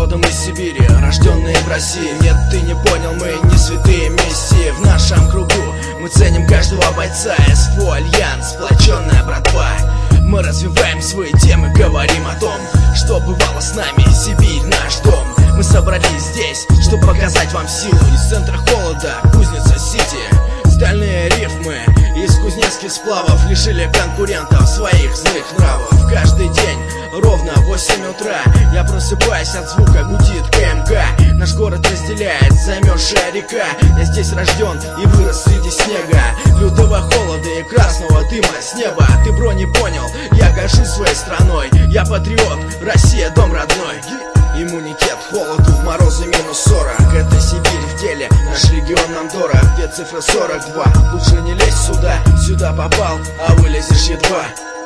родом из Сибири, рожденные в России. Нет, ты не понял, мы не святые мессии. В нашем кругу мы ценим каждого бойца. СФО Альянс, сплоченная братва. Мы развиваем свои темы, говорим о том, что бывало с нами. Сибирь наш дом. Мы собрались здесь, чтобы показать вам силу. Из центра холода, Кузница-Сити. Стальные рифмы из кузнецких сплавов лишили конкурентов своих злых нравов. Каждый день ровно в 8 утра я просыпаюсь от звука, гудит КМК. Наш город разделяет замерзшая река. Я здесь рожден и вырос среди снега, лютого холода и красного дыма с неба. Ты, бро, не понял, я горжусь своей страной. Я патриот, Россия дом родной. Иммунитет к холоду в морозы -40. Это Сибирь в деле, наш регион нам дорог. Где цифра 42, лучше не лезь сюда. Сюда попал, а вылезешь едва.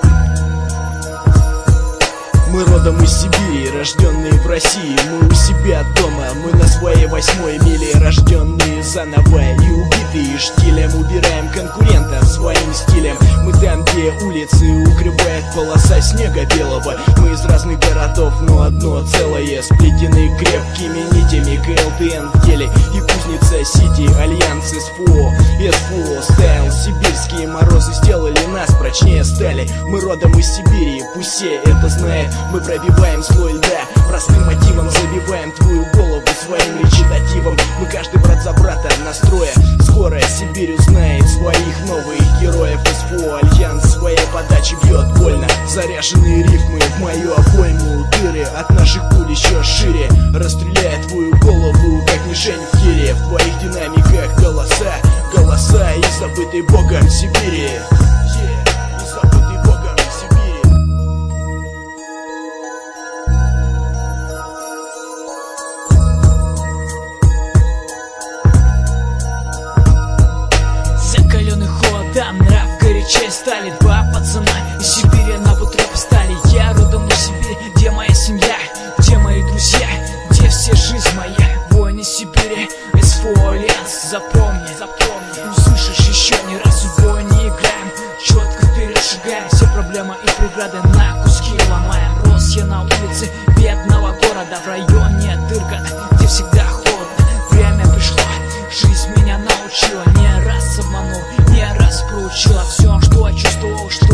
Мы родом из Сибири, рожденные в России. Мы у себя дома, мы на своей 8-й миле. Рожденные заново и убитые штилем. Убираем конкурента своим стилем. Мы там, где улицы укрывает полоса снега белого. Мы из разных городов, но одно целое. Сплетены крепкими нитями. КЛТН в деле и Кузница-Сити. Альянс СФО стайл. Сибирские морозы сделали нас прочнее стали. Мы родом из Сибири, пусть все это знают. Мы пробиваем слой льда, простым мотивом забиваем твою голову своим речитативом. Мы каждый брат за брата настроя. Скоро Сибирь узнает своих новых героев. СФО Альянс своей подачи бьет больно. Заряженные рифмы в мою обойму. Дыры от наших пуль еще шире. Расстреляет твою голову, как мишень в тире. В твоих динамиках голоса и забытый Богом Сибири. Там нрав горячей стали. Два пацана из Сибири на бутроп стали. Я родом из Сибири, где моя семья, где мои друзья, где все жизнь моя. Воин из Сибири, СФО Альянс, запомни. Услышишь еще не раз, в бой не играем, четко вперед шагаем. Все проблемы и преграды на куски ломаем. Рос я на улице бедного города, в районе Дыргода, где всегда холодно. Время пришло, жизнь меня научила. Не раз обманул, не раз проучила. Все, что чувствовал, что